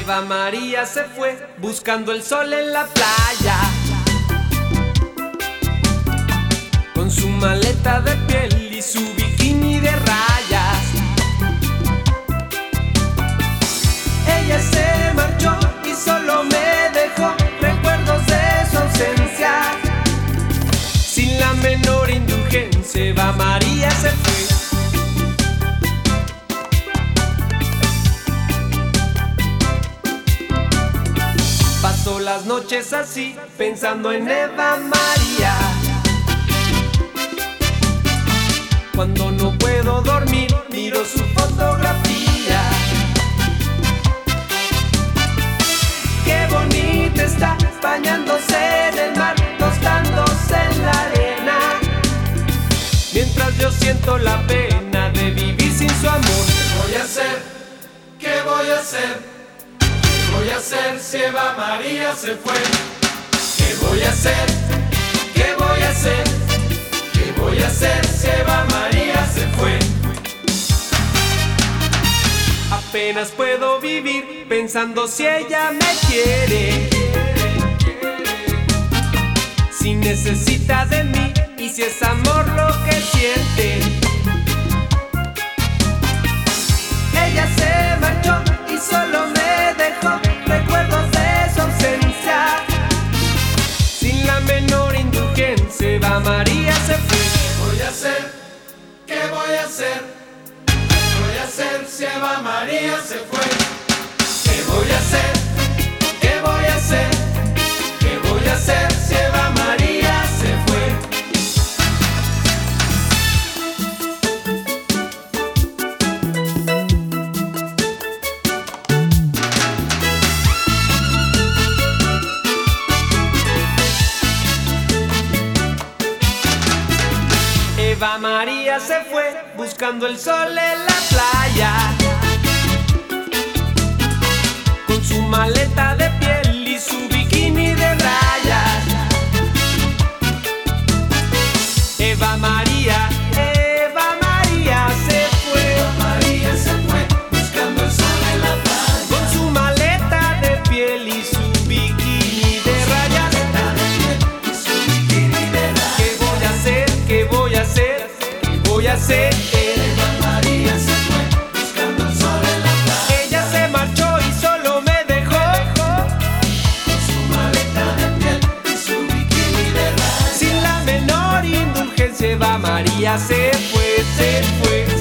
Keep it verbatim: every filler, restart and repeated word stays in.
Eva María se fue buscando el sol en la playa, con su maleta de piel y su bikini de rayas. Ella se marchó y solo me dejó recuerdos de su ausencia. Sin la menor indulgencia, Eva María se fue. Paso las noches así, pensando en Eva María. Cuando no puedo dormir, miro su fotografía. Qué bonita está, bañándose en el mar, tostándose en la arena, mientras yo siento la pena de vivir sin su amor. ¿Qué voy a hacer? ¿Qué voy a hacer? ¿Qué voy a hacer si Eva María se fue? ¿Qué voy a hacer? ¿Qué voy a hacer? ¿Qué voy a hacer si Eva María se fue? Apenas puedo vivir pensando si ella me quiere, si necesita de mí y si es amor lo que siente. Ella se marchó y solo me dejó recuerdos de su ausencia. Sin la menor indulgencia, Eva María se fue. ¿Qué voy a hacer? ¿Qué voy a hacer? ¿Qué voy a hacer si Eva María se fue? ¿Qué voy a hacer? ¿Qué voy a hacer? ¿Qué voy a hacer si Eva María se fue? Eva María se fue buscando el sol en la playa, con su maleta de piel y su bikini de rayas. Eva María, Eva María se fue. Eva María se fue buscando el sol en la playa, Con su maleta de piel y su bikini de rayas. y su bikini de rayas. ¿Qué voy a hacer? ¿Qué voy a hacer? ¿Qué voy a hacer? Eva María se fue buscando el sol en la playa, Ella se marchó y solo me dejó con su maleta de piel y su bikini de rayas. sin la menor indulgencia. Eva María se fue, se fue.